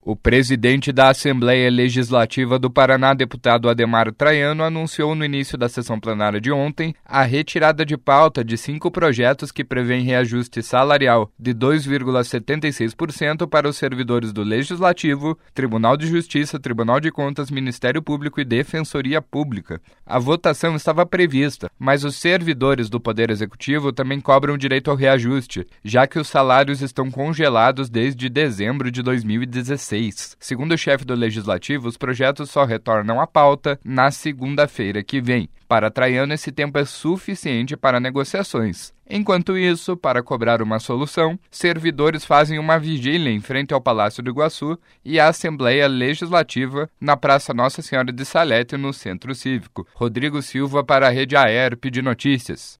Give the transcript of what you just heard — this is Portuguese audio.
O presidente da Assembleia Legislativa do Paraná, deputado Adhemar Traiano, anunciou no início da sessão plenária de ontem a retirada de pauta de 5 projetos que prevêem reajuste salarial de 2,76% para os servidores do Legislativo, Tribunal de Justiça, Tribunal de Contas, Ministério Público e Defensoria Pública. A votação estava prevista, mas os servidores do Poder Executivo também cobram direito ao reajuste, já que os salários estão congelados desde dezembro de 2016. Segundo o chefe do Legislativo, os projetos só retornam à pauta na segunda-feira que vem. Para Traiano, esse tempo é suficiente para negociações. Enquanto isso, para cobrar uma solução, servidores fazem uma vigília em frente ao Palácio do Iguaçu e à Assembleia Legislativa na Praça Nossa Senhora de Salete, no Centro Cívico. Rodrigo Silva para a Rede AERP de Notícias.